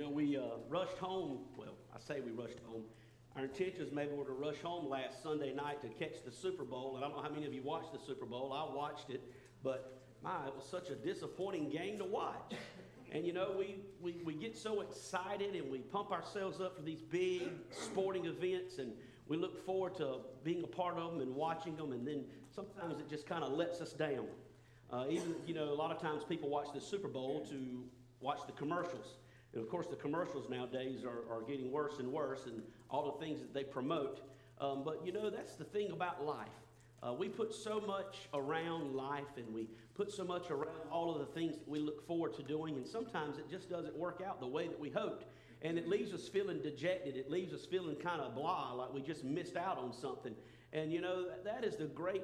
We rushed home. Well, I say we rushed home. Our intentions maybe were to rush home last Sunday night to catch the Super Bowl. And I don't know how many of you watched the Super Bowl. I watched it. But, it was such a disappointing game to watch. And, we get so excited and we pump ourselves up for these big sporting events. And we look forward to being a part of them and watching them. And then sometimes it just kind of lets us down. A lot of times people watch the Super Bowl to watch the commercials. And of course, the commercials nowadays are getting worse and worse, and all the things that they promote. But that's the thing about life. We put so much around life, and we put so much around all of the things that we look forward to doing, and sometimes it just doesn't work out the way that we hoped. And it leaves us feeling dejected. It leaves us feeling kind of blah, like we just missed out on something. And that is the great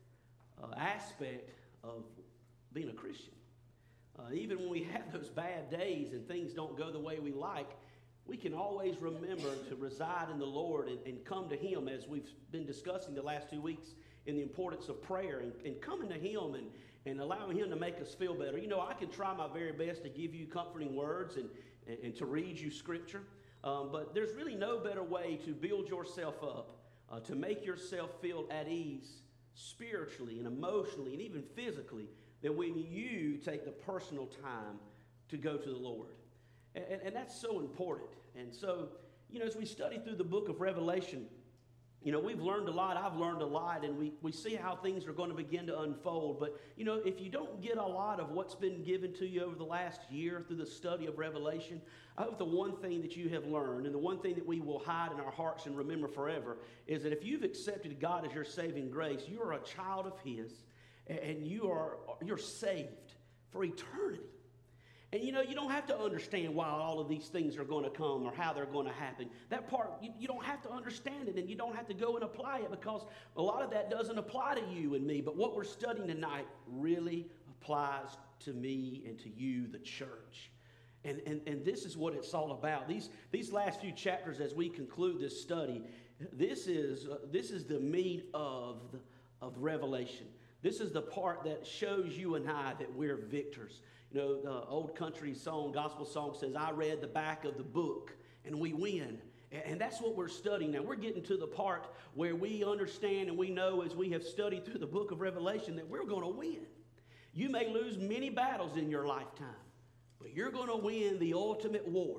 aspect of being a Christian. Even when we have those bad days and things don't go the way we like, we can always remember to reside in the Lord and come to Him, as we've been discussing the last 2 weeks, in the importance of prayer and coming to Him and allowing Him to make us feel better. I can try my very best to give you comforting words and to read you Scripture, but there's really no better way to build yourself up, to make yourself feel at ease spiritually and emotionally and even physically, than when you take the personal time to go to the Lord. And that's so important. And so, as we study through the book of Revelation, we've learned a lot. I've learned a lot, and we see how things are going to begin to unfold. But, if you don't get a lot of what's been given to you over the last year through the study of Revelation, I hope the one thing that you have learned, and the one thing that we will hide in our hearts and remember forever, is that if you've accepted God as your saving grace, you are a child of His, and you're saved for eternity. And you don't have to understand why all of these things are going to come or how they're going to happen. That part, you don't have to understand it, and you don't have to go and apply it, because a lot of that doesn't apply to you and me. But what we're studying tonight really applies to me and to you, the church. And this is what it's all about. These last few chapters, as we conclude this study, this is the meat of Revelation. This is the part that shows you and I that we're victors. The old country song, gospel song says, I read the back of the book and we win. And that's what we're studying now. We're getting to the part where we understand and we know, as we have studied through the book of Revelation, that we're going to win. You may lose many battles in your lifetime, but you're going to win the ultimate war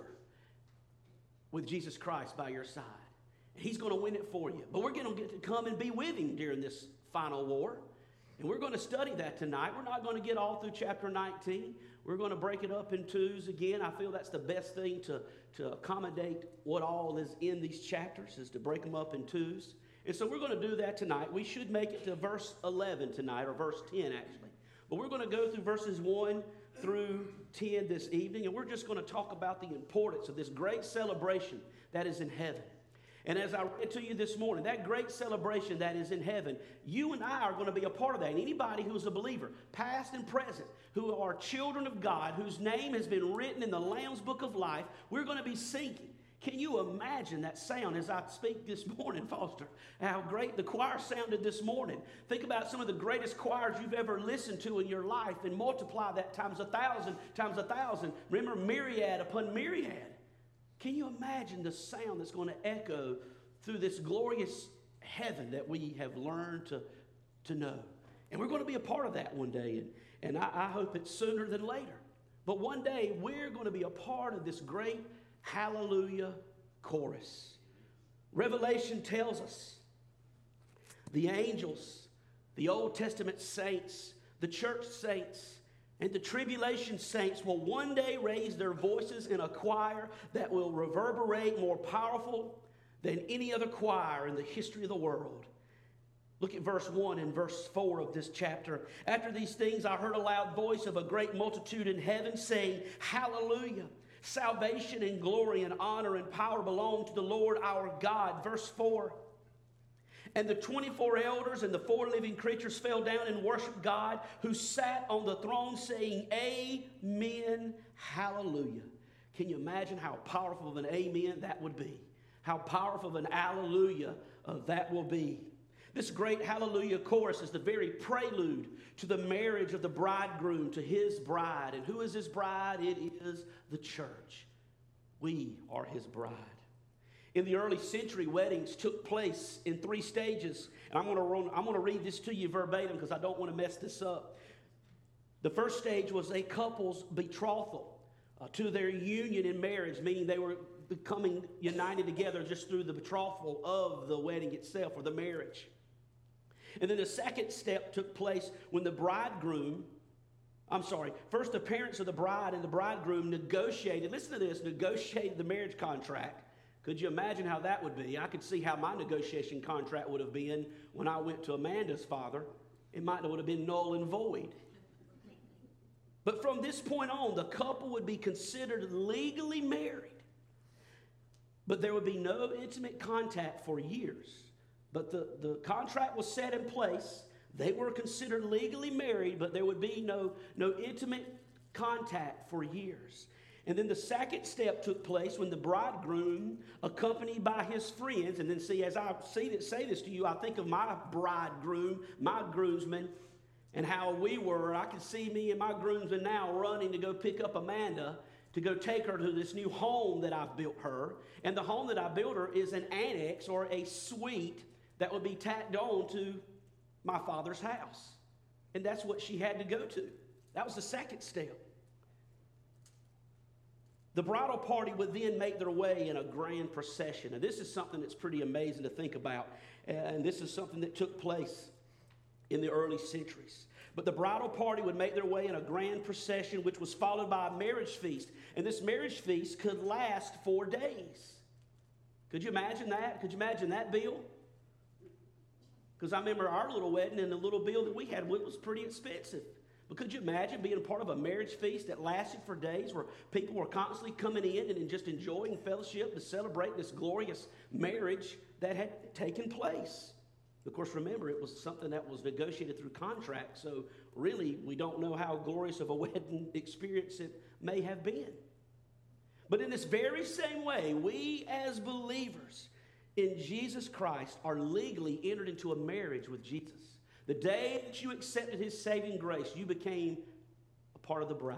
with Jesus Christ by your side. He's going to win it for you. But we're going to get to come and be with Him during this final war. And we're going to study that tonight. We're not going to get all through chapter 19. We're going to break it up in twos again. I feel that's the best thing to accommodate what all is in these chapters, is to break them up in twos. And so we're going to do that tonight. We should make it to verse 11 tonight, or verse 10 actually. But we're going to go through verses 1 through 10 this evening, and we're just going to talk about the importance of this great celebration that is in heaven. And as I read to you this morning, that great celebration that is in heaven, you and I are going to be a part of that. And anybody who's a believer, past and present, who are children of God, whose name has been written in the Lamb's Book of Life, we're going to be singing. Can you imagine that sound as I speak this morning, Foster? How great the choir sounded this morning. Think about some of the greatest choirs you've ever listened to in your life and multiply that times 1,000 times 1,000. Remember, myriad upon myriad. Can you imagine the sound that's going to echo through this glorious heaven that we have learned to know? And we're going to be a part of that one day, and I hope it's sooner than later. But one day, we're going to be a part of this great hallelujah chorus. Revelation tells us the angels, the Old Testament saints, the church saints, and the tribulation saints will one day raise their voices in a choir that will reverberate more powerful than any other choir in the history of the world. Look at verse 1 and verse 4 of this chapter. After these things, I heard a loud voice of a great multitude in heaven saying, Hallelujah! Salvation and glory and honor and power belong to the Lord our God. Verse 4. And the 24 elders and the 4 living creatures fell down and worshiped God, who sat on the throne, saying, Amen, hallelujah. Can you imagine how powerful of an amen that would be? How powerful of an hallelujah that will be. This great hallelujah chorus is the very prelude to the marriage of the bridegroom to his bride. And who is his bride? It is the church. We are his bride. In the early century, weddings took place in 3 stages. And I'm going to read this to you verbatim because I don't want to mess this up. The first stage was a couple's betrothal to their union in marriage, meaning they were becoming united together just through the betrothal of the wedding itself or the marriage. And then the second step took place when first the parents of the bride and the bridegroom negotiated the marriage contract. Could you imagine how that would be? I could see how my negotiation contract would have been when I went to Amanda's father. It would have been null and void. But from this point on, the couple would be considered legally married. But there would be no intimate contact for years. But the contract was set in place. They were considered legally married, but there would be no intimate contact for years. And then the second step took place when the bridegroom, accompanied by his friends, and then as I say this to you, I think of my bridegroom, my groomsmen, and how we were. I can see me and my groomsmen now running to go pick up Amanda, to go take her to this new home that I've built her. And the home that I built her is an annex or a suite that would be tacked on to my father's house. And that's what she had to go to. That was the second step. The bridal party would then make their way in a grand procession. And this is something that's pretty amazing to think about. And this is something that took place in the early centuries. But the bridal party would make their way in a grand procession, which was followed by a marriage feast. And this marriage feast could last 4 days. Could you imagine that? Could you imagine that, Bill? Because I remember our little wedding and the little bill that we had, it was pretty expensive. But could you imagine being a part of a marriage feast that lasted for days where people were constantly coming in and just enjoying fellowship to celebrate this glorious marriage that had taken place? Of course, remember, it was something that was negotiated through contract, so really we don't know how glorious of a wedding experience it may have been. But in this very same way, we as believers in Jesus Christ are legally entered into a marriage with Jesus. The day that you accepted his saving grace, you became a part of the bride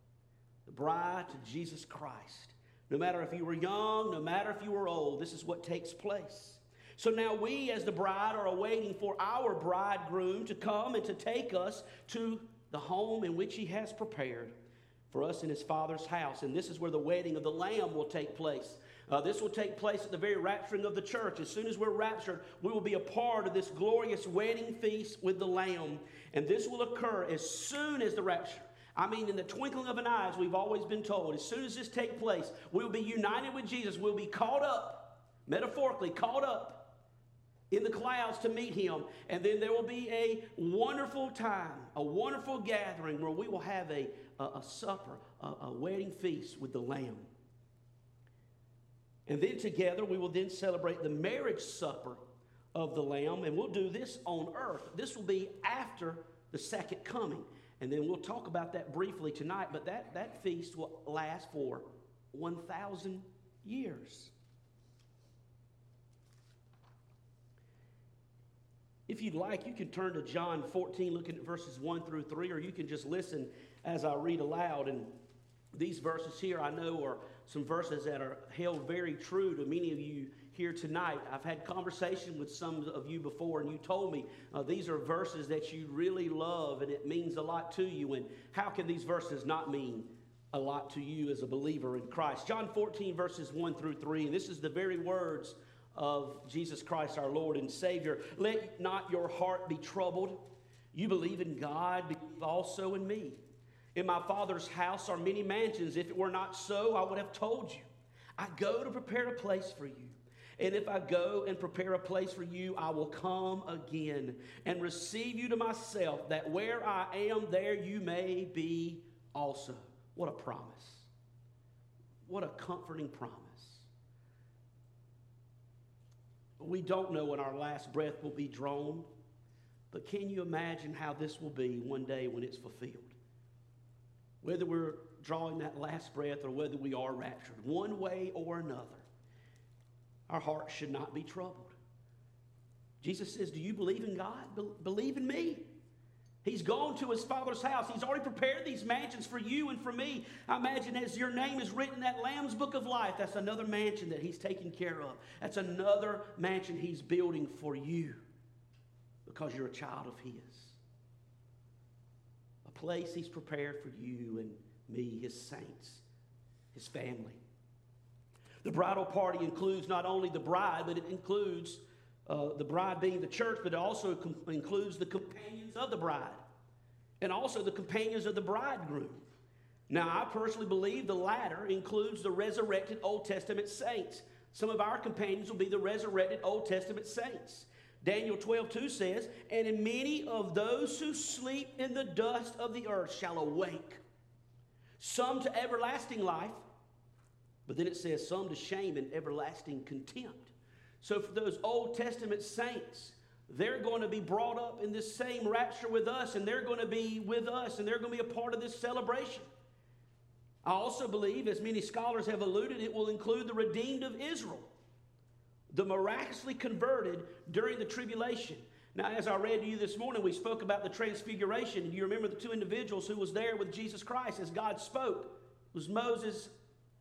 to Jesus Christ. No matter if you were young, no matter if you were old, this is what takes place. So now we as the bride are awaiting for our bridegroom to come and to take us to the home in which he has prepared for us in his Father's house. And this is where the wedding of the Lamb will take place. This will take place at the very rapturing of the church. As soon as we're raptured, we will be a part of this glorious wedding feast with the Lamb. And this will occur as soon as the rapture. I mean, in the twinkling of an eye, as we've always been told, as soon as this takes place, we'll be united with Jesus. We'll be caught up, metaphorically caught up in the clouds to meet him. And then there will be a wonderful time, a wonderful gathering where we will have a supper, a wedding feast with the Lamb. And then together we will then celebrate the marriage supper of the Lamb, and we'll do this on earth. This will be after the second coming. And then we'll talk about that briefly tonight, but that feast will last for 1,000 years. If you'd like, you can turn to John 14, looking at verses 1 through 3, or you can just listen as I read aloud. And these verses here I know are some verses that are held very true to many of you here tonight. I've had conversation with some of you before, and you told me these are verses that you really love, and it means a lot to you. And how can these verses not mean a lot to you as a believer in Christ? John 14, verses 1 through 3, and this is the very words of Jesus Christ, our Lord and Savior. Let not your heart be troubled. You believe in God, believe also in me. In my Father's house are many mansions. If it were not so, I would have told you. I go to prepare a place for you. And if I go and prepare a place for you, I will come again and receive you to myself, that where I am, there you may be also. What a promise. What a comforting promise. We don't know when our last breath will be drawn, but can you imagine how this will be one day when it's fulfilled? Whether we're drawing that last breath or whether we are raptured, one way or another, our hearts should not be troubled. Jesus says, do you believe in God? Believe in me. He's gone to his Father's house. He's already prepared these mansions for you and for me. I imagine as your name is written in that Lamb's Book of Life, that's another mansion that he's taking care of. That's another mansion he's building for you because you're a child of his. A place he's prepared for you and me, his saints, his family. The bridal party includes not only the bride, but it includes the bride being the church, but it also includes the companions of the bride and also the companions of the bridegroom. Now, I personally believe the latter includes the resurrected Old Testament saints. Some of our companions will be the resurrected Old Testament saints. Daniel 12:2 says, "And in many of those who sleep in the dust of the earth shall awake, some to everlasting life," but then it says, "some to shame and everlasting contempt." So for those Old Testament saints, they're going to be brought up in this same rapture with us, and they're going to be with us, and they're going to be a part of this celebration. I also believe, as many scholars have alluded, it will include the redeemed of Israel, the miraculously converted during the tribulation. Now, as I read to you this morning, we spoke about the transfiguration, and you remember the two individuals who was there with Jesus Christ as God spoke. It was Moses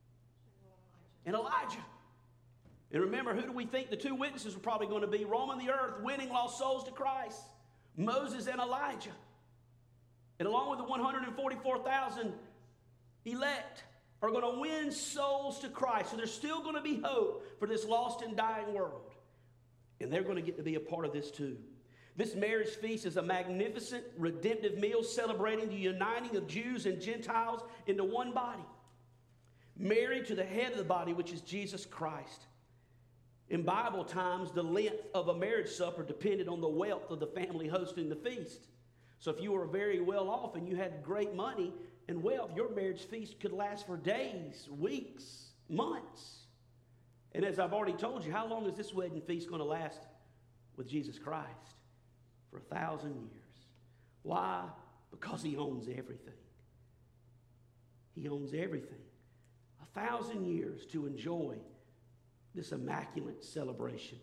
and Elijah. And remember, who do we think the two witnesses were probably going to be roaming the earth, winning lost souls to Christ? Moses and Elijah. And along with the 144,000 elect are going to win souls to Christ. So there's still going to be hope for this lost and dying world. And they're going to get to be a part of this too. This marriage feast is a magnificent redemptive meal celebrating the uniting of Jews and Gentiles into one body, married to the head of the body, which is Jesus Christ. In Bible times, the length of a marriage supper depended on the wealth of the family hosting the feast. So if you were very well off and you had great money and wealth, your marriage feast could last for days, weeks, months. And as I've already told you, how long is this wedding feast going to last with Jesus Christ? For 1,000 years. Why? Because he owns everything. He owns everything. 1,000 years to enjoy this immaculate celebration.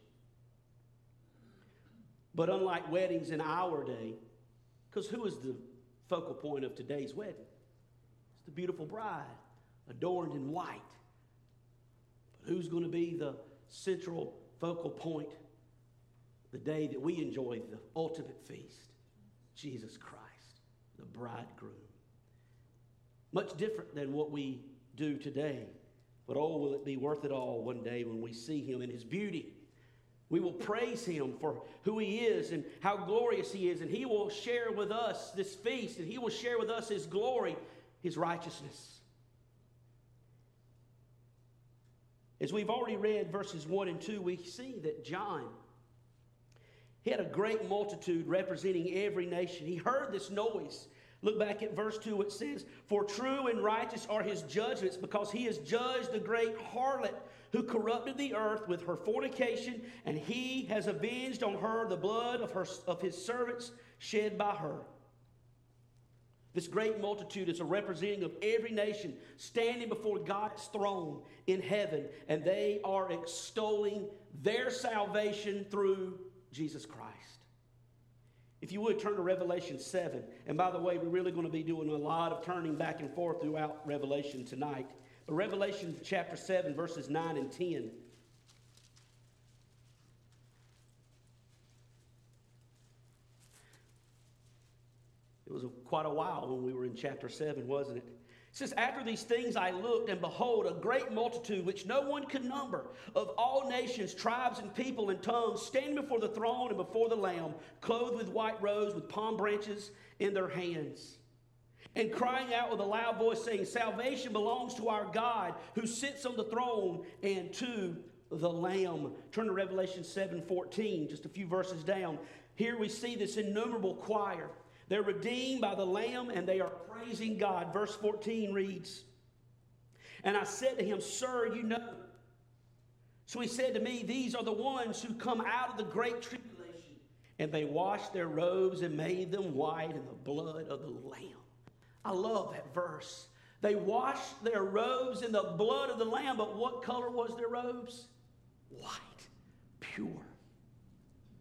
But unlike weddings in our day, because who is the focal point of today's wedding? It's the beautiful bride, adorned in white. But who's going to be the central focal point the day that we enjoy the ultimate feast? Jesus Christ, the bridegroom. Much different than what we do today. But oh, will it be worth it all one day when we see him in his beauty. We will praise him for who he is and how glorious he is. And he will share with us this feast, and he will share with us his glory, his righteousness. As we've already read verses 1 and 2, we see that John, he had a great multitude representing every nation. He heard this noise. Look back at verse 2. It says, "For true and righteous are his judgments, because he has judged the great harlot who corrupted the earth with her fornication, and he has avenged on her the blood of his servants shed by her." This great multitude is a representative of every nation standing before God's throne in heaven, and they are extolling their salvation through Jesus Christ. If you would, turn to Revelation 7. And by the way, we're really going to be doing a lot of turning back and forth throughout Revelation tonight. But Revelation chapter 7, verses 9 and 10. It was quite a while when we were in chapter 7, wasn't it? It says, "After these things I looked, and behold, a great multitude, which no one could number, of all nations, tribes, and people, and tongues, standing before the throne and before the Lamb, clothed with white robes, with palm branches in their hands, and crying out with a loud voice, saying, 'Salvation belongs to our God, who sits on the throne, and to the Lamb.'" Turn to Revelation 7:14, just a few verses down. Here we see this innumerable choir. They're redeemed by the Lamb, and they are praising God. Verse 14 reads, "And I said to him, 'Sir, you know.' So he said to me, 'These are the ones who come out of the great tribulation, and they washed their robes and made them white in the blood of the Lamb.'" I love that verse. They washed their robes in the blood of the Lamb, but what color was their robes? White, pure.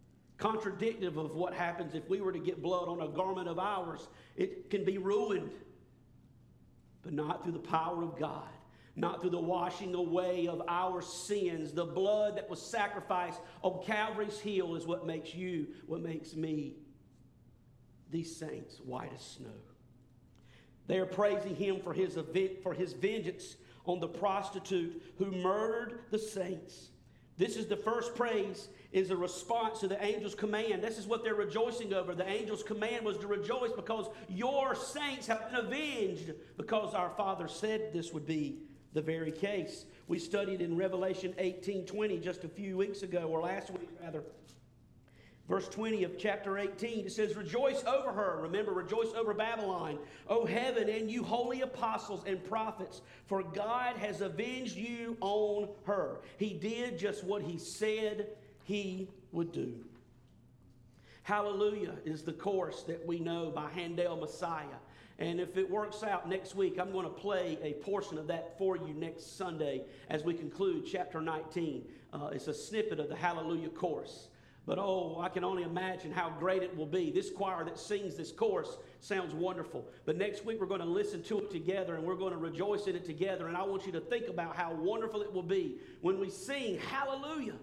contradictive of what happens if we were to get blood on a garment of ours. It can be ruined, but not through the power of God, not through the washing away of our sins. The blood that was sacrificed on Calvary's hill is what makes you, what makes me, these saints, white as snow. They are praising him for his vengeance on the prostitute who murdered the saints. This is the first praise, is a response to the angel's command. This is what they're rejoicing over. The angel's command was to rejoice because your saints have been avenged, because our Father said this would be the very case. We studied in Revelation 18:20 just a few weeks ago, or last week rather. Verse 20 of chapter 18, it says, rejoice over her. Remember, rejoice over Babylon, O heaven, and you holy apostles and prophets, for God has avenged you on her. He did just what he said he would do. Hallelujah is the chorus that we know by Handel Messiah. And if it works out next week, I'm going to play a portion of that for you next Sunday as we conclude chapter 19. It's a snippet of the Hallelujah chorus. But oh, I can only imagine how great it will be. This choir that sings this chorus sounds wonderful. But next week we're going to listen to it together and we're going to rejoice in it together. And I want you to think about how wonderful it will be when we sing Hallelujah.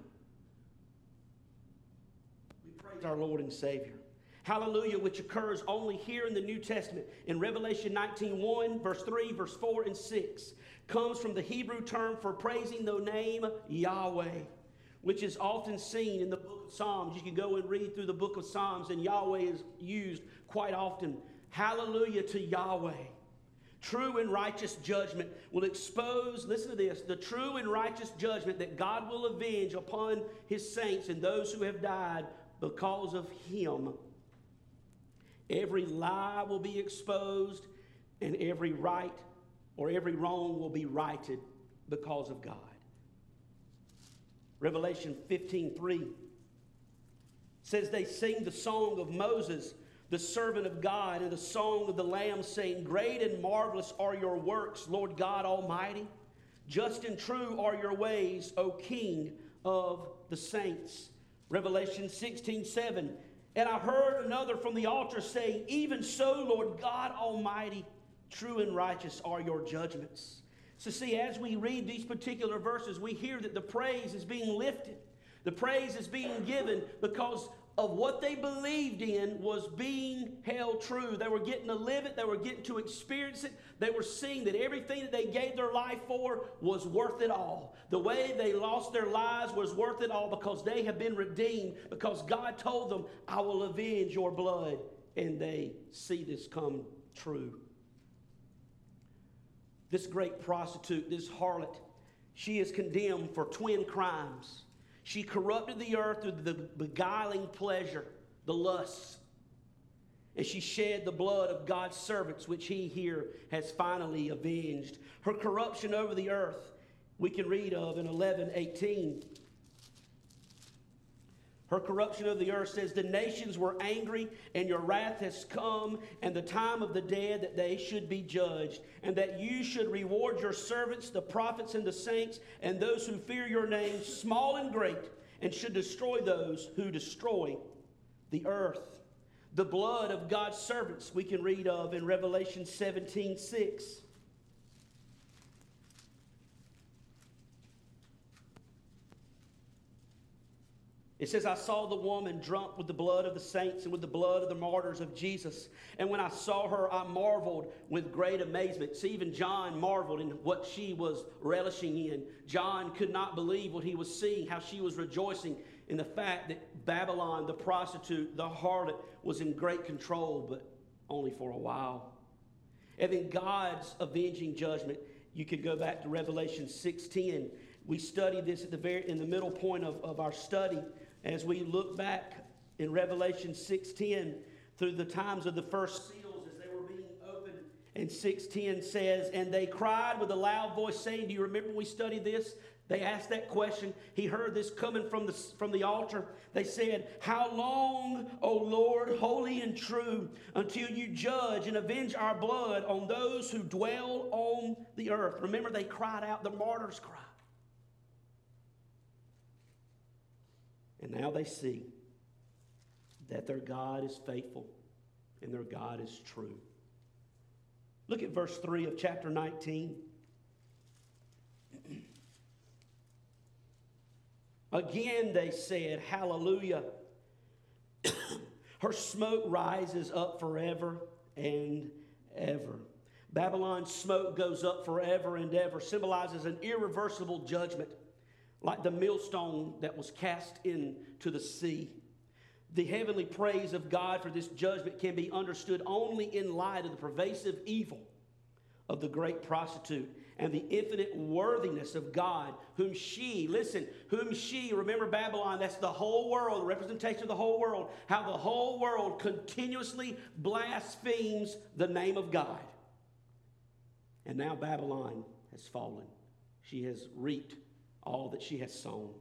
We praise our Lord and Savior. Hallelujah, which occurs only here in the New Testament. In Revelation 19:1, verse 3, verse 4, and 6, comes from the Hebrew term for praising the name Yahweh, which is often seen in the book of Psalms. You can go and read through the book of Psalms, and Yahweh is used quite often. Hallelujah to Yahweh. True and righteous judgment will expose, listen to this, the true and righteous judgment that God will avenge upon his saints and those who have died because of him. Every lie will be exposed, and every right or every wrong will be righted because of God. Revelation 15:3 says they sing the song of Moses, the servant of God, and the song of the Lamb, saying, great and marvelous are your works, Lord God Almighty. Just and true are your ways, O King of the saints. Revelation 16:7, and I heard another from the altar saying, even so, Lord God Almighty, true and righteous are your judgments. So see, as we read these particular verses, we hear that the praise is being lifted. The praise is being given because of what they believed in was being held true. They were getting to live it. They were getting to experience it. They were seeing that everything that they gave their life for was worth it all. The way they lost their lives was worth it all because they have been redeemed, because God told them, I will avenge your blood. And they see this come true. This great prostitute, this harlot, she is condemned for twin crimes. She corrupted the earth through the beguiling pleasure, the lusts. And she shed the blood of God's servants, which he here has finally avenged. Her corruption over the earth, we can read of in 11:18. Her corruption of the earth says, the nations were angry, and your wrath has come, and the time of the dead that they should be judged, and that you should reward your servants, the prophets and the saints, and those who fear your name, small and great, and should destroy those who destroy the earth. The blood of God's servants we can read of in Revelation 17:6. It says, I saw the woman drunk with the blood of the saints and with the blood of the martyrs of Jesus. And when I saw her, I marveled with great amazement. See, even John marveled in what she was relishing in. John could not believe what he was seeing, how she was rejoicing in the fact that Babylon, the prostitute, the harlot, was in great control, but only for a while. And then God's avenging judgment, you could go back to Revelation 6:10. We studied this at in the middle point of our study. As we look back in Revelation 6:10 through the times of the first seals as they were being opened. And 6:10 says, and they cried with a loud voice saying, do you remember when we studied this? They asked that question. He heard this coming from the altar. They said, how long, O Lord, holy and true, until you judge and avenge our blood on those who dwell on the earth? Remember, they cried out, the martyrs cried. And now they see that their God is faithful and their God is true. Look at verse 3 of chapter 19. Again they said, Hallelujah. Her smoke rises up forever and ever. Babylon's smoke goes up forever and ever, symbolizes an irreversible judgment, like the millstone that was cast into the sea. The heavenly praise of God for this judgment can be understood only in light of the pervasive evil of the great prostitute and the infinite worthiness of God, whom she, remember Babylon, that's the whole world, the representation of the whole world, how the whole world continuously blasphemes the name of God. And now Babylon has fallen. She has reaped all that she has sown.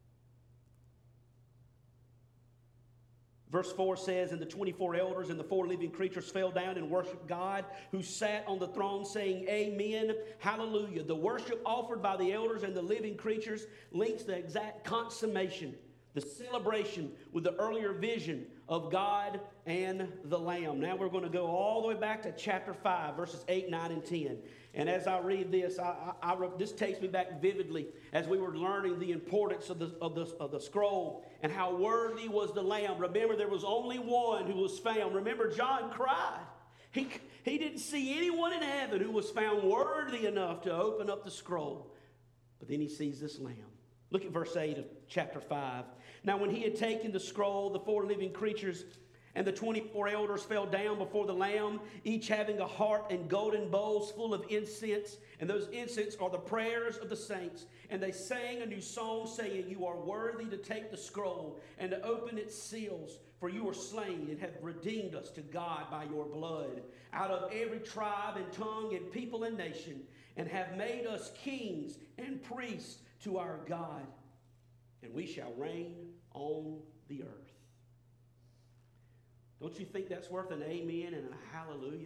Verse 4 says, And the 24 elders and the 4 living creatures fell down and worshiped God, who sat on the throne, saying, Amen, hallelujah. The worship offered by the elders and the living creatures links the exact consummation, the celebration with the earlier vision of God and the Lamb. Now we're going to go all the way back to chapter 5, verses 8, 9, and 10. And as I read this, this takes me back vividly as we were learning the importance of the scroll and how worthy was the Lamb. Remember, there was only one who was found. Remember, John cried. He didn't see anyone in heaven who was found worthy enough to open up the scroll. But then he sees this Lamb. Look at verse 8 of chapter 5. Now when he had taken the scroll, the 4 living creatures and the 24 elders fell down before the Lamb, each having a harp and golden bowls full of incense. And those incense are the prayers of the saints. And they sang a new song, saying, You are worthy to take the scroll and to open its seals. For you were slain and have redeemed us to God by your blood, out of every tribe and tongue and people and nation, and have made us kings and priests to our God. And we shall reign on the earth. Don't you think that's worth an amen and a hallelujah?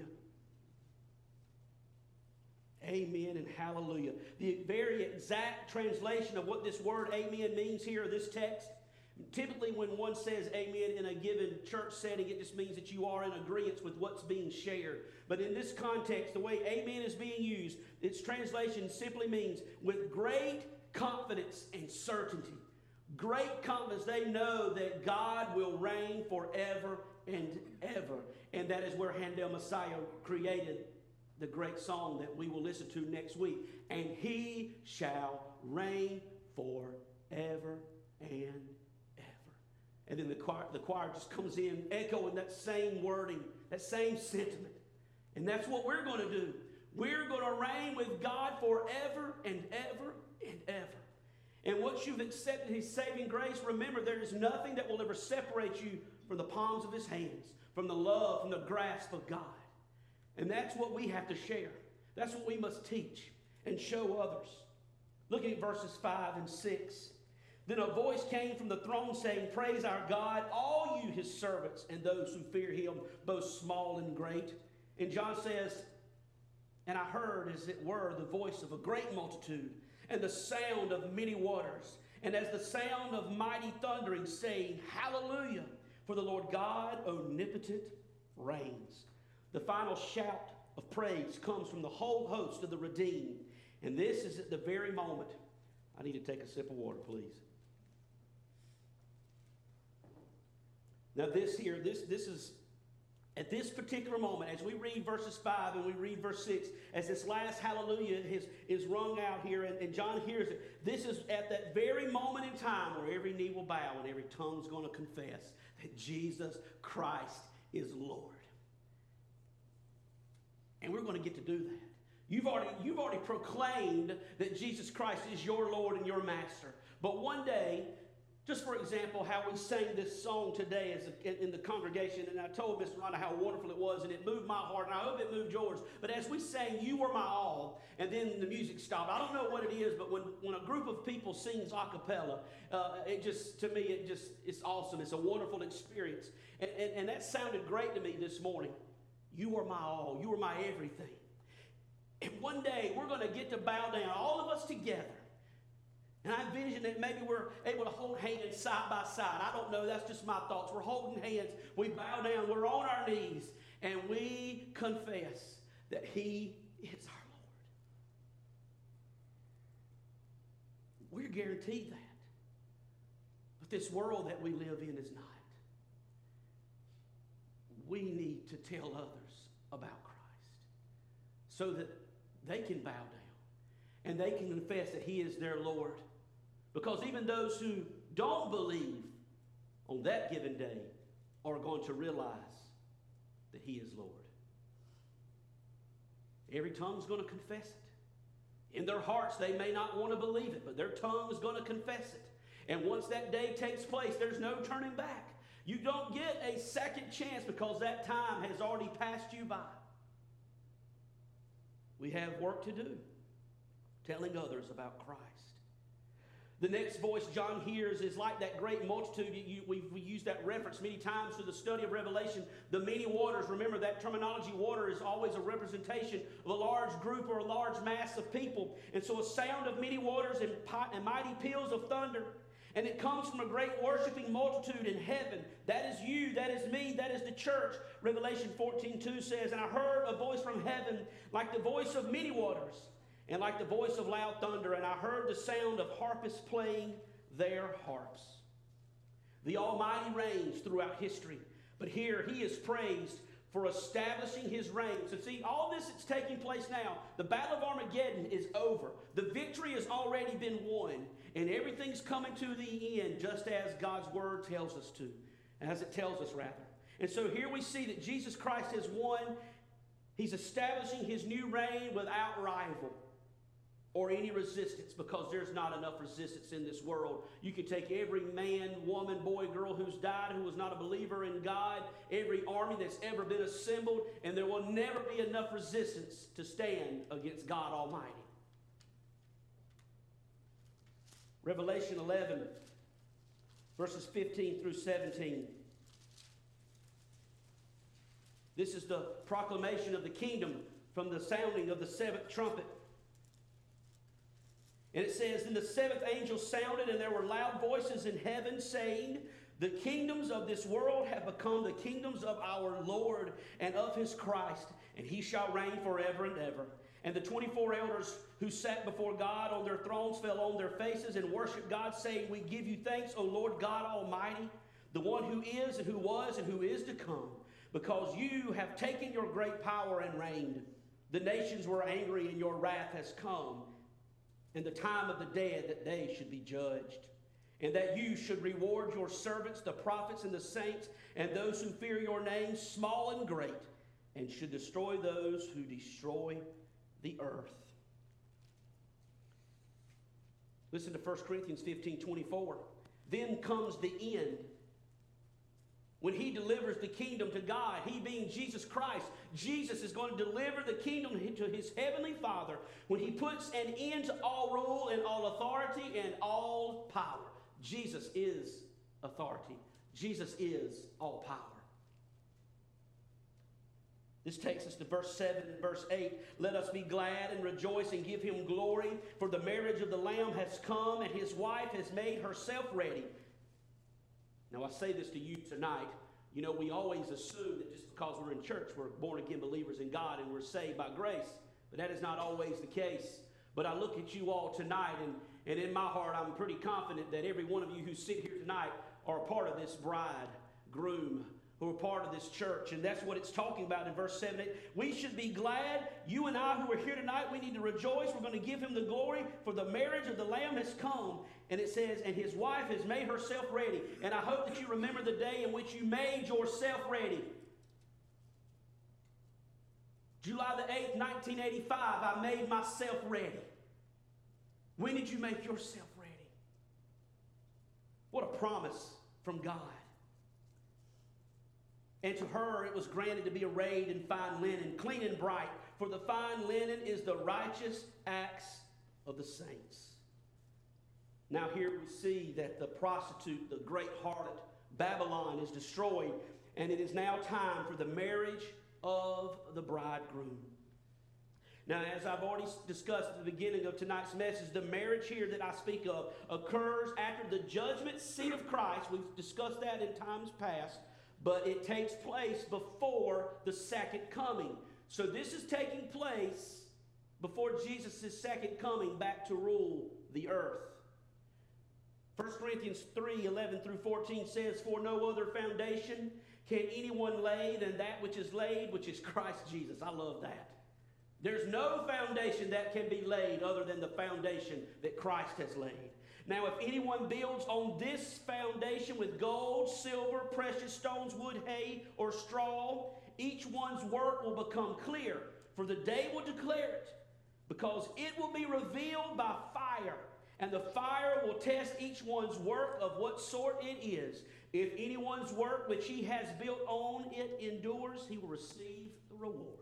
Amen and hallelujah. The very exact translation of what this word amen means here in this text. Typically when one says amen in a given church setting, it just means that you are in agreement with what's being shared. But in this context, the way amen is being used, its translation simply means with great confidence and certainty. Great confidence. They know that God will reign forever and ever. And that is where Handel Messiah created the great song that we will listen to next week. And he shall reign forever and ever. And then the choir just comes in echoing that same wording, that same sentiment. And that's what we're going to do. We're going to reign with God forever and ever and ever. And once you've accepted his saving grace, remember there is nothing that will ever separate you from the palms of his hands, from the love, from the grasp of God. And that's what we have to share. That's what we must teach and show others. Looking at verses 5 and 6. Then a voice came from the throne saying, Praise our God, all you his servants, and those who fear him, both small and great. And John says, And I heard, as it were, the voice of a great multitude, and the sound of many waters, and as the sound of mighty thundering, saying, Hallelujah, for the Lord God omnipotent reigns. The final shout of praise comes from the whole host of the redeemed. And this is at the very moment. I need to take a sip of water, please. Now this is at this particular moment, as we read verses 5 and we read verse 6, as this last hallelujah is rung out here, and John hears it, this is at that very moment in time where every knee will bow and every tongue's going to confess that Jesus Christ is Lord. And we're going to get to do that. You've already proclaimed that Jesus Christ is your Lord and your Master. But one day, just for example, how we sang this song today in the congregation, and I told Miss Rhonda how wonderful it was, and it moved my heart, and I hope it moved yours. But as we sang, You Were My All, and then the music stopped. I don't know what it is, but when a group of people sings a cappella, it's awesome. It's a wonderful experience. And that sounded great to me this morning. You were my all. You were my everything. And one day, we're going to get to bow down, all of us together, And I envision that maybe we're able to hold hands side by side. I don't know, that's just my thoughts. We're holding hands, we bow down, we're on our knees, and we confess that He is our Lord. We're guaranteed that. But this world that we live in is not. We need to tell others about Christ so that they can bow down and they can confess that He is their Lord. Because even those who don't believe on that given day are going to realize that He is Lord. Every tongue's going to confess it. In their hearts, they may not want to believe it, but their tongue is going to confess it. And once that day takes place, there's no turning back. You don't get a second chance because that time has already passed you by. We have work to do, telling others about Christ. The next voice John hears is like that great multitude. We use that reference many times to the study of Revelation. The many waters, remember that terminology, water is always a representation of a large group or a large mass of people. And so a sound of many waters and mighty peals of thunder. And it comes from a great worshiping multitude in heaven. That is you, that is me, that is the church. Revelation 14:2 says, "And I heard a voice from heaven like the voice of many waters, and like the voice of loud thunder. And I heard the sound of harpists playing their harps." The Almighty reigns throughout history. But here He is praised for establishing His reign. So see, all this that's taking place now, the Battle of Armageddon is over. The victory has already been won. And everything's coming to the end just as God's Word tells us to. As it tells us, rather. And so here we see that Jesus Christ has won. He's establishing His new reign without rival or any resistance, because there's not enough resistance in this world. You can take every man, woman, boy, girl who's died, who was not a believer in God, every army that's ever been assembled, and there will never be enough resistance to stand against God Almighty. Revelation 11, verses 15 through 17. This is the proclamation of the kingdom from the sounding of the seventh trumpet. And it says, "Then the seventh angel sounded, and there were loud voices in heaven saying, 'The kingdoms of this world have become the kingdoms of our Lord and of His Christ, and He shall reign forever and ever.' And the 24 elders who sat before God on their thrones fell on their faces and worshiped God, saying, 'We give you thanks, O Lord God Almighty, the one who is and who was and who is to come, because you have taken your great power and reigned. The nations were angry, and your wrath has come, and the time of the dead that they should be judged, and that you should reward your servants, the prophets and the saints, and those who fear your name, small and great, and should destroy those who destroy the earth.'" Listen to 1 Corinthians 15:24. "Then comes the end, when He delivers the kingdom to God," He being Jesus Christ. Jesus is going to deliver the kingdom to His heavenly Father when He puts an end to all rule and all authority and all power. Jesus is authority. Jesus is all power. This takes us to verse 7 and verse 8. "Let us be glad and rejoice and give Him glory, for the marriage of the Lamb has come, and His wife has made herself ready." Now, I say this to you tonight. You know, we always assume that just because we're in church, we're born-again believers in God and we're saved by grace. But that is not always the case. But I look at you all tonight, and in my heart, I'm pretty confident that every one of you who sit here tonight are a part of this bride, groom, who are part of this church. And that's what it's talking about in verse 7 and 8. We should be glad. You and I who are here tonight, we need to rejoice. We're going to give Him the glory, for the marriage of the Lamb has come. And it says, "And His wife has made herself ready." And I hope that you remember the day in which you made yourself ready. July the 8th, 1985, I made myself ready. When did you make yourself ready? What a promise from God. "And to her it was granted to be arrayed in fine linen, clean and bright, for the fine linen is the righteous acts of the saints." Now here we see that the prostitute, the great harlot, Babylon, is destroyed, and it is now time for the marriage of the bridegroom. Now, as I've already discussed at the beginning of tonight's message, the marriage here that I speak of occurs after the judgment seat of Christ. We've discussed that in times past, but it takes place before the second coming. So this is taking place before Jesus' second coming back to rule the earth. 1 Corinthians 3:11 through 14 says, "For no other foundation can anyone lay than that which is laid, which is Christ Jesus." I love that. There's no foundation that can be laid other than the foundation that Christ has laid. Now, if anyone builds on this foundation with gold, silver, precious stones, wood, hay, or straw, each one's work will become clear, for the day will declare it, because it will be revealed by fire, and the fire will test each one's work of what sort it is. If anyone's work which he has built on it endures, he will receive the reward.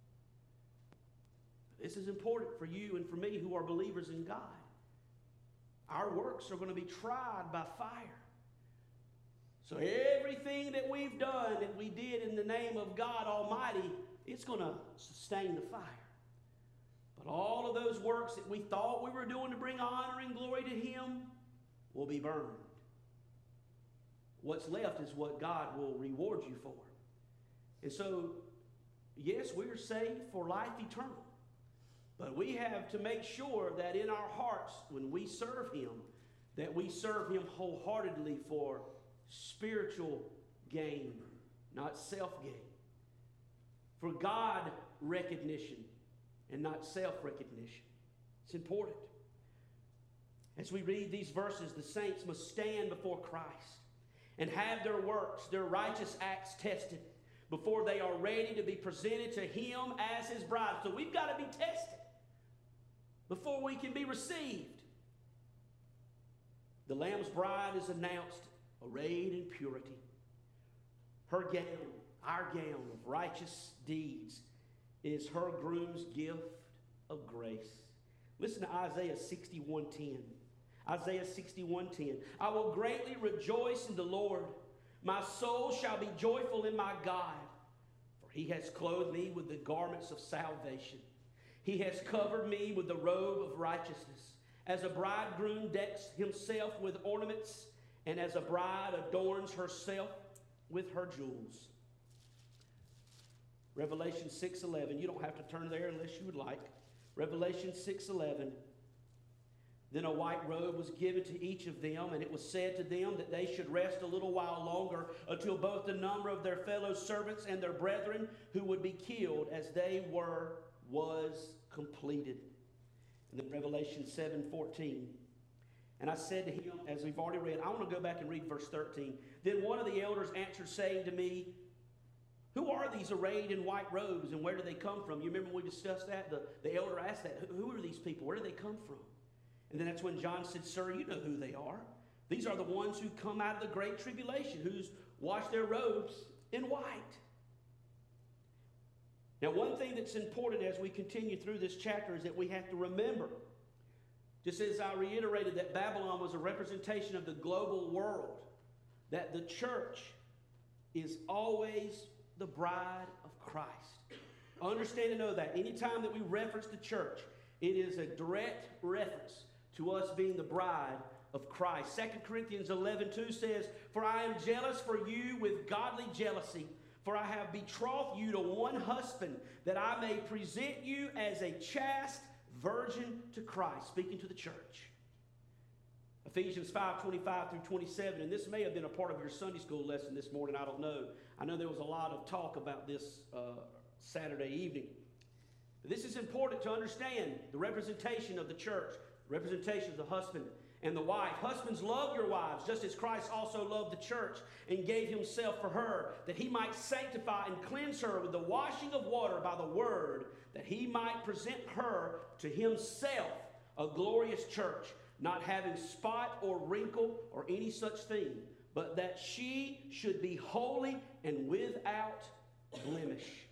This is important for you and for me who are believers in God. Our works are going to be tried by fire. So everything that we've done, that we did in the name of God Almighty, it's going to sustain the fire. But all of those works that we thought we were doing to bring honor and glory to Him will be burned. What's left is what God will reward you for. And so, yes, we're saved for life eternal. But we have to make sure that in our hearts, when we serve Him, that we serve Him wholeheartedly for spiritual gain, not self-gain. For God recognition and not self-recognition. It's important. As we read these verses, the saints must stand before Christ and have their works, their righteous acts tested before they are ready to be presented to Him as His bride. So we've got to be tested before we can be received. The Lamb's bride is announced, arrayed in purity. Her gown, our gown of righteous deeds, is her groom's gift of grace. Listen to Isaiah 61:10. Isaiah 61:10. "I will greatly rejoice in the Lord. My soul shall be joyful in my God, for He has clothed me with the garments of salvation. He has covered me with the robe of righteousness, as a bridegroom decks himself with ornaments, and as a bride adorns herself with her jewels." Revelation 6:11. You don't have to turn there unless you would like. Revelation 6:11. "Then a white robe was given to each of them, and it was said to them that they should rest a little while longer, until both the number of their fellow servants and their brethren who would be killed as they were was completed." And then Revelation 7:14. "And I said to him," as we've already read, I want to go back and read verse 13. "Then one of the elders answered, saying to me, Who are these arrayed in white robes, and where do they come from?" You remember when we discussed that? The elder asked that. Who are these people? Where do they come from? And then that's when John said, "Sir, you know who they are. These are the ones who come out of the great tribulation, who's washed their robes in white." Now, one thing that's important as we continue through this chapter is that we have to remember, just as I reiterated that Babylon was a representation of the global world, that the church is always the bride of Christ. Understand and know that. Anytime that we reference the church, it is a direct reference to us being the bride of Christ. 2 Corinthians 11:2 says, "For I am jealous for you with godly jealousy, for I have betrothed you to one husband, that I may present you as a chaste virgin to Christ," speaking to the church. Ephesians 5:25 through 27, and this may have been a part of your Sunday school lesson this morning, I don't know. I know there was a lot of talk about this Saturday evening. But this is important to understand, the representation of the church, representation of the husband and the wife. "Husbands, love your wives, just as Christ also loved the church and gave Himself for her, that He might sanctify and cleanse her with the washing of water by the word, that He might present her to Himself a glorious church, not having spot or wrinkle or any such thing, but that she should be holy and without blemish."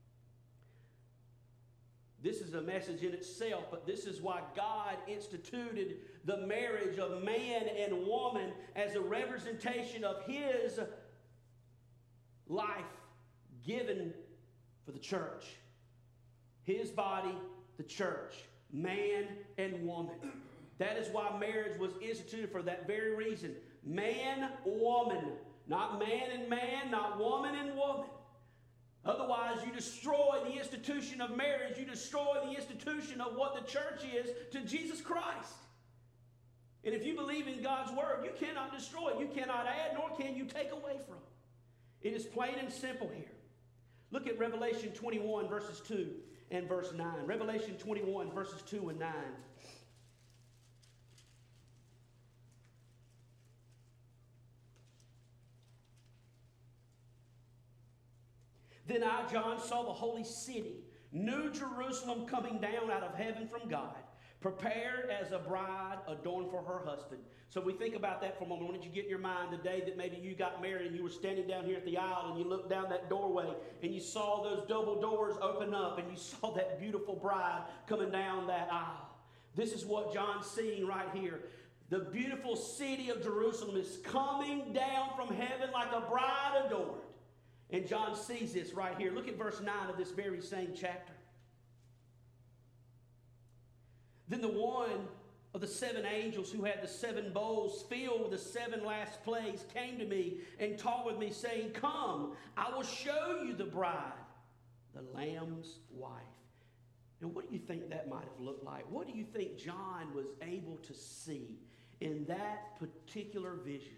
This is a message in itself, but this is why God instituted the marriage of man and woman as a representation of His life given for the church. His body the church, man and woman. That is why marriage was instituted, for that very reason. Man, woman. Not man and man, not woman and woman. Otherwise, you destroy the institution of marriage. You destroy the institution of what the church is to Jesus Christ. And if you believe in God's word, you cannot destroy it. You cannot add, nor can you take away from it. It is plain and simple here. Look at Revelation 21, verses 2 and verse 9. Revelation 21, verses 2 and 9. Then I, John, saw the holy city, New Jerusalem, coming down out of heaven from God, prepared as a bride adorned for her husband. So we think about that for a moment. Why don't you get in your mind the day that maybe you got married and you were standing down here at the aisle and you looked down that doorway and you saw those double doors open up and you saw that beautiful bride coming down that aisle. This is what John's seeing right here. The beautiful city of Jerusalem is coming down from heaven like a bride adorned. And John sees this right here. Look at verse 9 of this very same chapter. Then the one of the seven angels who had the seven bowls filled with the seven last plagues came to me and talked with me, saying, Come, I will show you the bride, the Lamb's wife. Now, what do you think that might have looked like? What do you think John was able to see in that particular vision?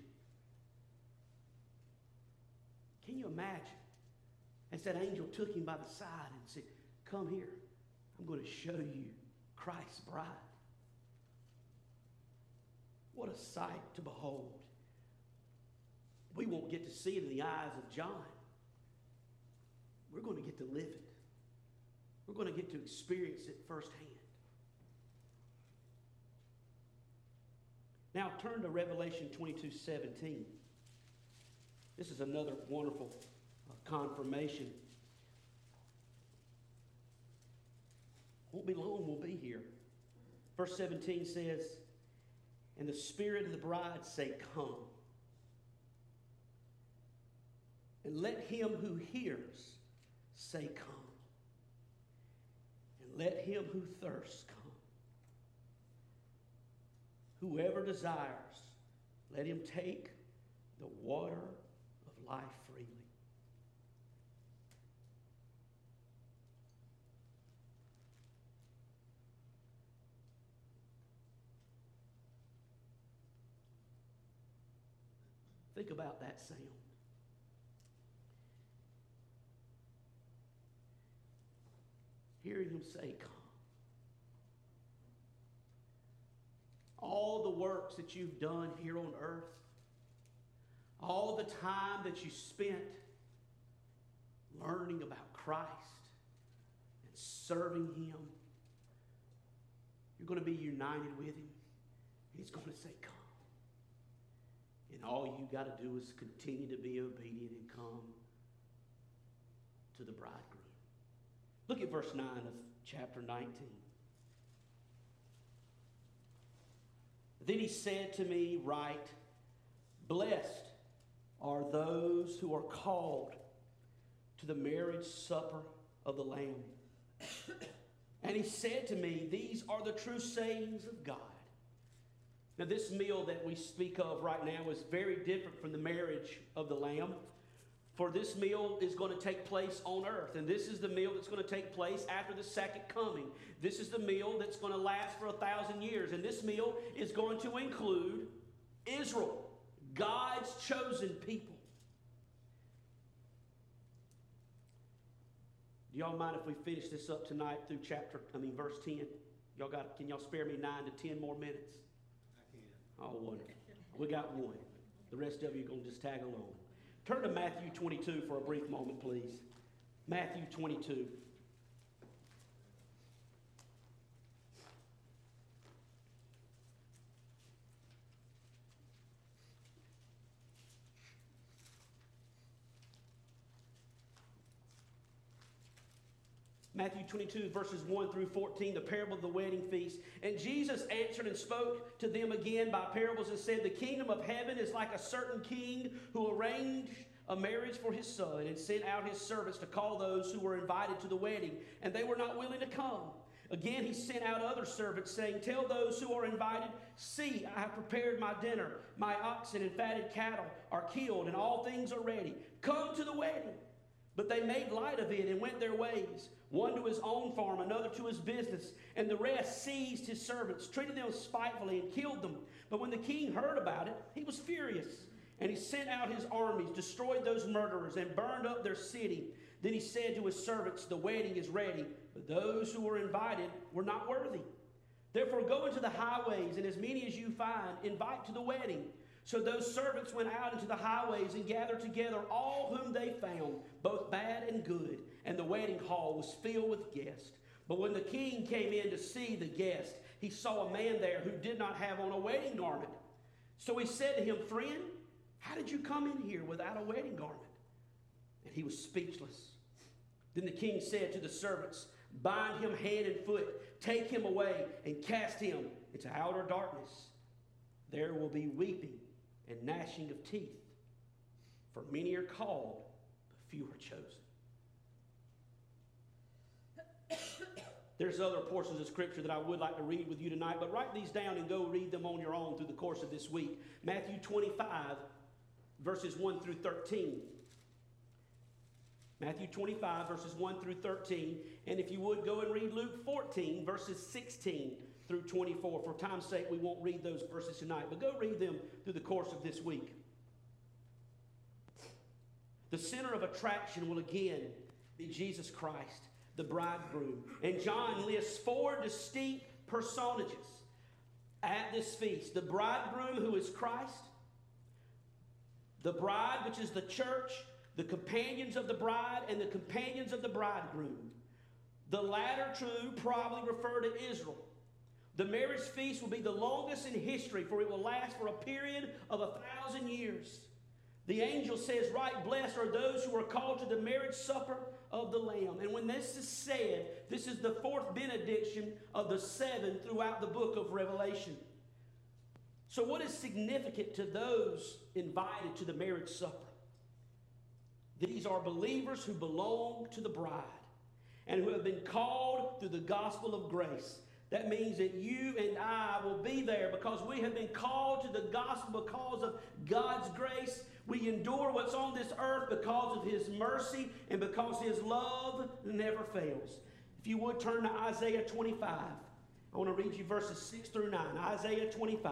Can you imagine? As that angel took him by the side and said, Come here, I'm going to show you Christ's bride. What a sight to behold. We won't get to see it in the eyes of John. We're going to get to live it. We're going to get to experience it firsthand. Now turn to Revelation 22:17. This is another wonderful confirmation. Won't be long, we'll be here. Verse 17 says, And the Spirit of the bride say, Come. And let him who hears say, Come. And let him who thirsts come. Whoever desires, let him take the water of life freely. Think about that sound. Hearing him say, Come. All the works that you've done here on earth, all the time that you spent learning about Christ and serving him, you're going to be united with him. He's going to say, Come. And all you got to do is continue to be obedient and come to the bridegroom. Look at verse 9 of chapter 19. Then he said to me, Write, Blessed are those who are called to the marriage supper of the Lamb. And he said to me, These are the true sayings of God. Now, this meal that we speak of right now is very different from the marriage of the Lamb. For this meal is going to take place on earth. And this is the meal that's going to take place after the second coming. This is the meal that's going to last for 1,000 years. And this meal is going to include Israel, God's chosen people. Do y'all mind if we finish this up tonight through verse 10? Can y'all spare me 9 to 10 more minutes? Oh, wonderful. We got one. The rest of you are going to just tag along. Turn to Matthew 22 for a brief moment, please. Matthew 22. Matthew 22, verses 1 through 14, the parable of the wedding feast. And Jesus answered and spoke to them again by parables and said, The kingdom of heaven is like a certain king who arranged a marriage for his son and sent out his servants to call those who were invited to the wedding. And they were not willing to come. Again, he sent out other servants, saying, tell those who are invited, see, I have prepared my dinner. My oxen and fatted cattle are killed, and all things are ready. Come to the wedding. But they made light of it and went their ways, one to his own farm, another to his business, and the rest seized his servants, treated them spitefully, and killed them. But when the king heard about it, he was furious, and he sent out his armies, destroyed those murderers, and burned up their city. Then he said to his servants, the wedding is ready, but those who were invited were not worthy. Therefore go into the highways, and as many as you find, invite to the wedding. So those servants went out into the highways and gathered together all whom they found, both bad and good, and the wedding hall was filled with guests. But when the king came in to see the guest, he saw a man there who did not have on a wedding garment. So he said to him, friend, how did you come in here without a wedding garment? And he was speechless. Then the king said to the servants, bind him hand and foot, take him away, and cast him into outer darkness. There will be weeping and gnashing of teeth, for many are called, but few are chosen. There's other portions of Scripture that I would like to read with you tonight, but write these down and go read them on your own through the course of this week. Matthew 25, verses 1 through 13. Matthew 25, verses 1 through 13. And if you would, go and read Luke 14, verses 16 through 24. For time's sake, we won't read those verses tonight, but go read them through the course of this week. The center of attraction will again be Jesus Christ, the bridegroom. And John lists four distinct personages at this feast. The bridegroom, who is Christ. The bride, which is the church. The companions of the bride and the companions of the bridegroom. The latter two probably refer to Israel. The marriage feast will be the longest in history, for it will last for a period of 1,000 years. The angel says, right, blessed are those who are called to the marriage supper of the Lamb. And when this is said, this is the fourth benediction of the seven throughout the book of Revelation. So what is significant to those invited to the marriage supper? These are believers who belong to the bride and who have been called through the gospel of grace. That means that you and I will be there because we have been called to the gospel because of God's grace. We endure what's on this earth because of His mercy and because His love never fails. If you would turn to Isaiah 25. I want to read you verses 6 through 9. Isaiah 25.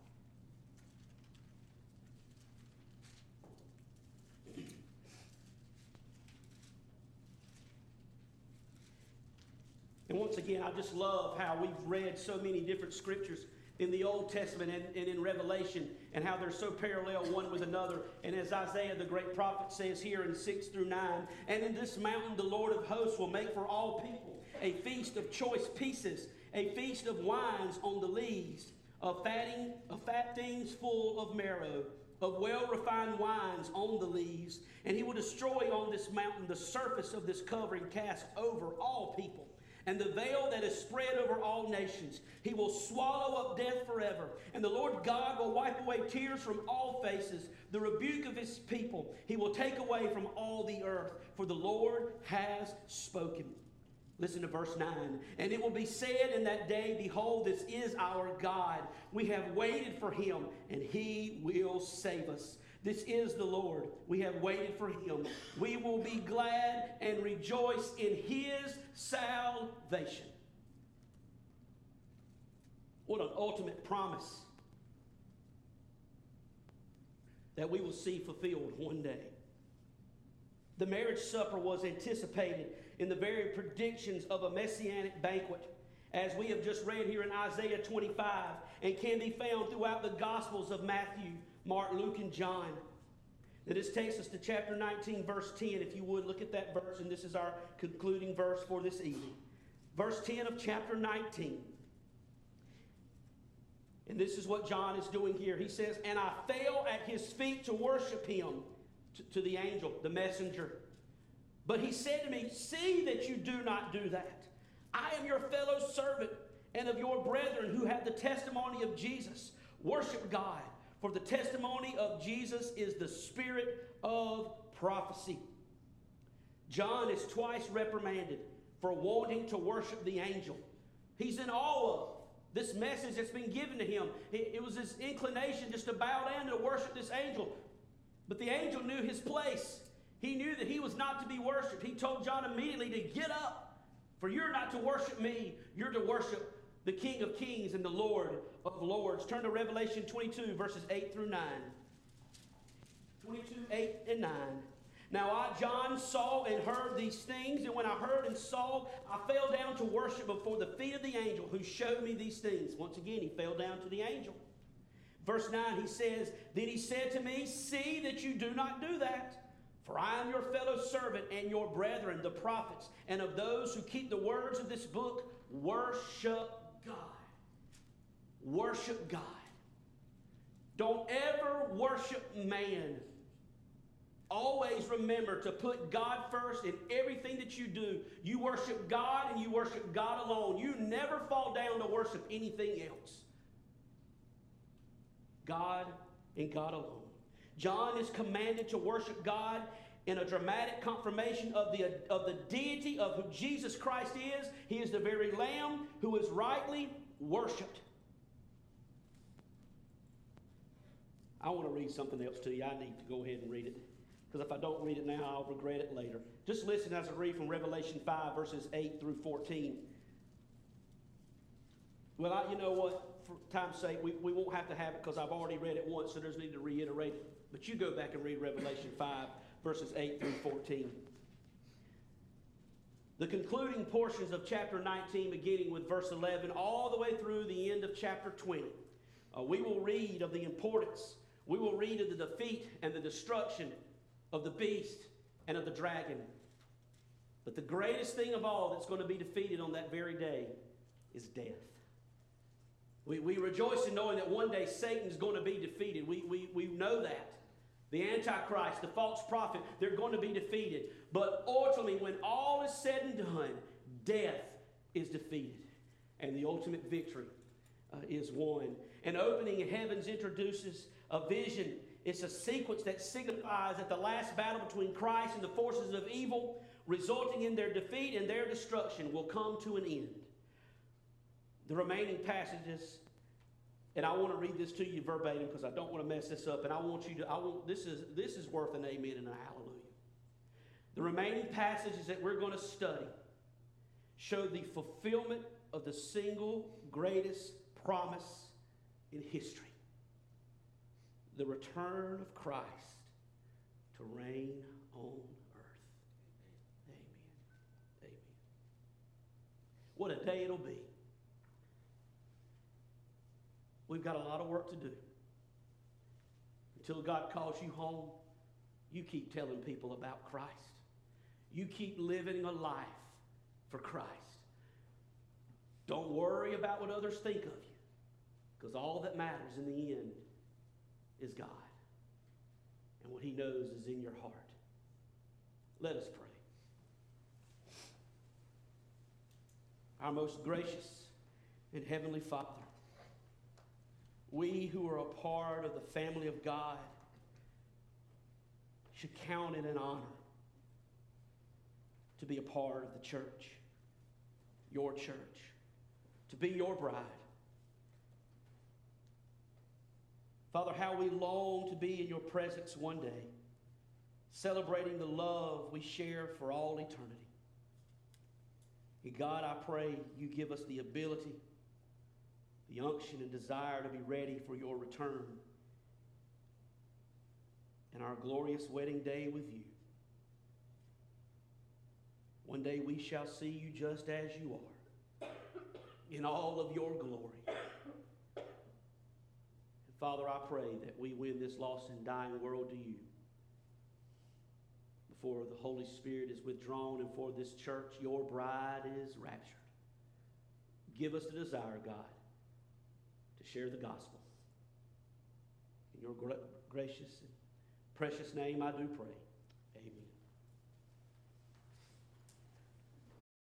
And once again, I just love how we've read so many different scriptures in the Old Testament and in Revelation, and how they're so parallel one with another. And as Isaiah the great prophet says here in 6 through 9, and in this mountain the Lord of hosts will make for all people a feast of choice pieces, a feast of wines on the lees, of fat things full of marrow, of well-refined wines on the lees. And He will destroy on this mountain the surface of this covering cast over all people, and the veil that is spread over all nations. He will swallow up death forever. And the Lord God will wipe away tears from all faces, the rebuke of His people He will take away from all the earth, for the Lord has spoken. Listen to verse 9. And it will be said in that day, behold, this is our God. We have waited for Him, and He will save us. This is the Lord. We have waited for Him. We will be glad and rejoice in His salvation. What an ultimate promise that we will see fulfilled one day. The marriage supper was anticipated in the very predictions of a messianic banquet, as we have just read here in Isaiah 25, and can be found throughout the Gospels of Matthew, Mark, Luke, and John. Now this takes us to chapter 19, verse 10. If you would, look at that verse, and this is our concluding verse for this evening. Verse 10 of chapter 19. And this is what John is doing here. He says, and I fell at His feet to worship Him, to the angel, the messenger. But he said to me, see that you do not do that. I am your fellow servant and of your brethren who have the testimony of Jesus. Worship God, for the testimony of Jesus is the spirit of prophecy. John is twice reprimanded for wanting to worship the angel. He's in awe of this message that's been given to him. It was his inclination just to bow down and to worship this angel. But the angel knew his place. He knew that he was not to be worshipped. He told John immediately to get up, for you're not to worship me. You're to worship the King of Kings and the Lord of Lords. Turn to Revelation 22, verses 8 through 9. 22, 8 and 9. Now I, John, saw and heard these things, and when I heard and saw, I fell down to worship before the feet of the angel who showed me these things. Once again, he fell down to the angel. Verse 9, he says, Then he said to me, See that you do not do that, for I am your fellow servant and your brethren, the prophets, and of those who keep the words of this book. Worship God. Worship God. Don't ever worship man. Always remember to put God first in everything that you do. You worship God and you worship God alone. You never fall down to worship anything else. God and God alone. John is commanded to worship God in a dramatic confirmation of the deity of who Jesus Christ is. He is the very Lamb who is rightly worshipped. I want to read something else to you. I need to go ahead and read it, because if I don't read it now, I'll regret it later. Just listen as I read from Revelation 5, verses 8 through 14. Well, you know what? For time's sake, we won't have to have it because I've already read it once, so there's need to reiterate it. But you go back and read Revelation 5, verses 8 through 14. The concluding portions of chapter 19, beginning with verse 11, all the way through the end of chapter 20. We will read of the importance. We will read of the defeat and the destruction of the beast and of the dragon. But the greatest thing of all that's going to be defeated on that very day is death. We rejoice in knowing that one day Satan's going to be defeated. We know that. The Antichrist, the false prophet, they're going to be defeated. But ultimately, when all is said and done, death is defeated. And the ultimate victory is won. And opening heavens introduces a vision. It's a sequence that signifies that the last battle between Christ and the forces of evil, resulting in their defeat and their destruction, will come to an end. The remaining passages, and I want to read this to you verbatim because I don't want to mess this up, and this is worth an amen and a hallelujah. The remaining passages that we're going to study show the fulfillment of the single greatest promise in history. The return of Christ to reign on earth. Amen. Amen. What a day it'll be. We've got a lot of work to do. Until God calls you home, you keep telling people about Christ. You keep living a life for Christ. Don't worry about what others think of you, because all that matters in the end is God. And what He knows is in your heart. Let us pray. Our most gracious and heavenly Father, we who are a part of the family of God should count it an honor to be a part of the church, your church, to be your bride. Father, how we long to be in your presence one day, celebrating the love we share for all eternity. And God, I pray you give us the ability, the unction and desire to be ready for your return and our glorious wedding day with you. One day we shall see you just as you are, in all of your glory. And Father, I pray that we win this lost and dying world to you before the Holy Spirit is withdrawn and for this church, your bride, is raptured. Give us the desire, God, to share the gospel. In your gracious and precious name I do pray. Amen.